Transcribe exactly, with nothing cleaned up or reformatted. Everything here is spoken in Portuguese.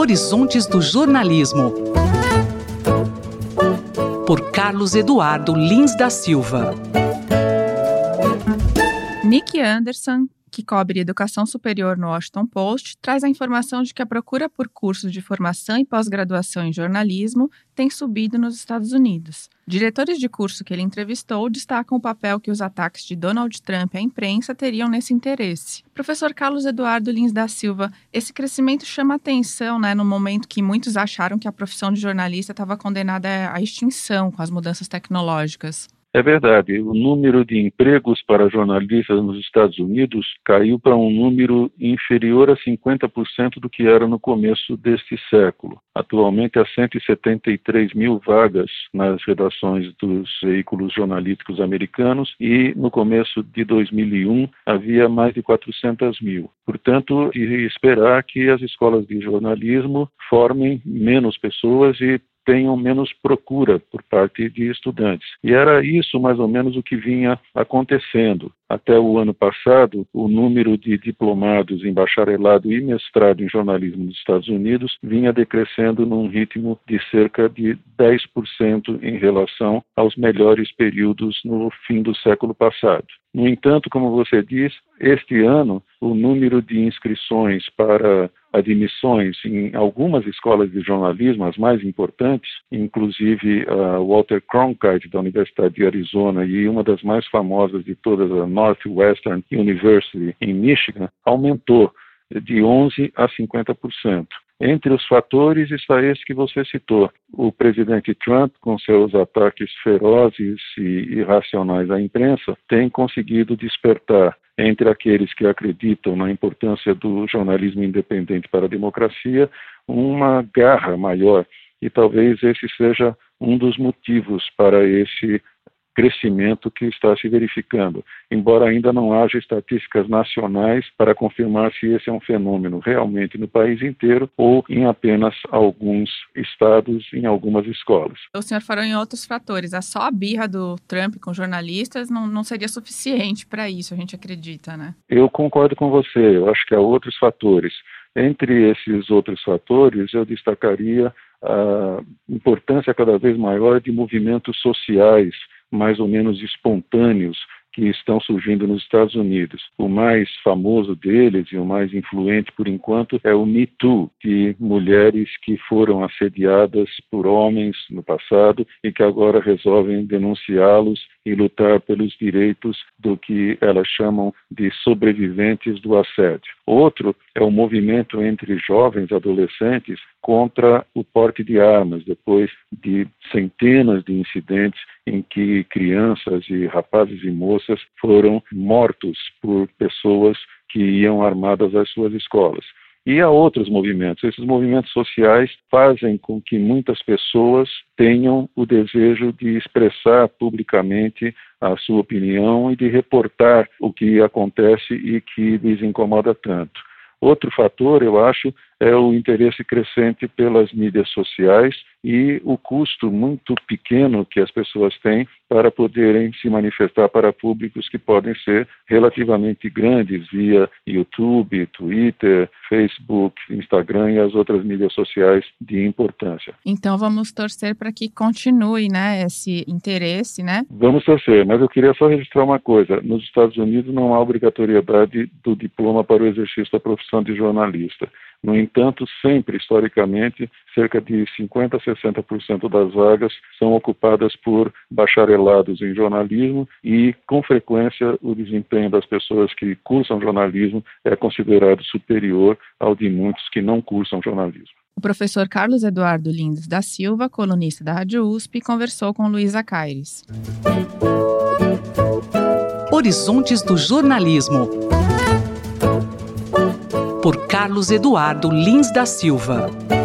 Horizontes do Jornalismo, por Carlos Eduardo Lins da Silva. Nick Anderson, que cobre educação superior no Washington Post, traz a informação de que a procura por cursos de formação e pós-graduação em jornalismo tem subido nos Estados Unidos. Diretores de curso que ele entrevistou destacam o papel que os ataques de Donald Trump à imprensa teriam nesse interesse. Professor Carlos Eduardo Lins da Silva, esse crescimento chama atenção, né, no momento que muitos acharam que a profissão de jornalista estava condenada à extinção com as mudanças tecnológicas. É verdade, o número de empregos para jornalistas nos Estados Unidos caiu para um número inferior a cinquenta por cento do que era no começo deste século. Atualmente há cento e setenta e três mil vagas nas redações dos veículos jornalísticos americanos e no começo de dois mil e um havia mais de quatrocentas mil. Portanto, de esperar que as escolas de jornalismo formem menos pessoas e tenham menos procura por parte de estudantes. E era isso mais ou menos o que vinha acontecendo. Até o ano passado, o número de diplomados em bacharelado e mestrado em jornalismo nos Estados Unidos vinha decrescendo num ritmo de cerca de dez por cento em relação aos melhores períodos no fim do século passado. No entanto, como você diz, este ano o número de inscrições para admissões em algumas escolas de jornalismo, as mais importantes, inclusive a Walter Cronkite da Universidade de Arizona e uma das mais famosas de todas, a Northwestern University em Michigan, aumentou de onze a cinquenta por cento. Entre os fatores está esse que você citou. O presidente Trump, com seus ataques ferozes e irracionais à imprensa, tem conseguido despertar entre aqueles que acreditam na importância do jornalismo independente para a democracia uma garra maior. E talvez esse seja um dos motivos para esse crescimento que está se verificando, embora ainda não haja estatísticas nacionais para confirmar se esse é um fenômeno realmente no país inteiro ou em apenas alguns estados, em algumas escolas. O senhor falou em outros fatores, a só a birra do Trump com jornalistas não, não seria suficiente para isso, a gente acredita, né? Eu concordo com você, eu acho que há outros fatores. Entre esses outros fatores, eu destacaria a importância cada vez maior de movimentos sociais mais ou menos espontâneos que estão surgindo nos Estados Unidos. O mais famoso deles e o mais influente por enquanto é o Me Too, de mulheres que foram assediadas por homens no passado e que agora resolvem denunciá-los e lutar pelos direitos do que elas chamam de sobreviventes do assédio. Outro é o movimento entre jovens adolescentes contra o porte de armas, depois de centenas de incidentes em que crianças e rapazes e moças foram mortos por pessoas que iam armadas às suas escolas. E há outros movimentos. Esses movimentos sociais fazem com que muitas pessoas tenham o desejo de expressar publicamente a sua opinião e de reportar o que acontece e que lhes incomoda tanto. Outro fator, eu acho, é o interesse crescente pelas mídias sociais e o custo muito pequeno que as pessoas têm para poderem se manifestar para públicos que podem ser relativamente grandes via YouTube, Twitter, Facebook, Instagram e as outras mídias sociais de importância. Então vamos torcer para que continue, né, esse interesse, né? Vamos torcer, mas eu queria só registrar uma coisa. Nos Estados Unidos não há obrigatoriedade do diploma para o exercício da profissão de jornalista. No entanto, sempre, historicamente, cerca de cinquenta a sessenta por cento das vagas são ocupadas por bacharelados em jornalismo e, com frequência, o desempenho das pessoas que cursam jornalismo é considerado superior ao de muitos que não cursam jornalismo. O professor Carlos Eduardo Lins da Silva, colunista da Rádio U S P, conversou com Luísa Caires. Horizontes do Jornalismo, por Carlos Eduardo Lins da Silva.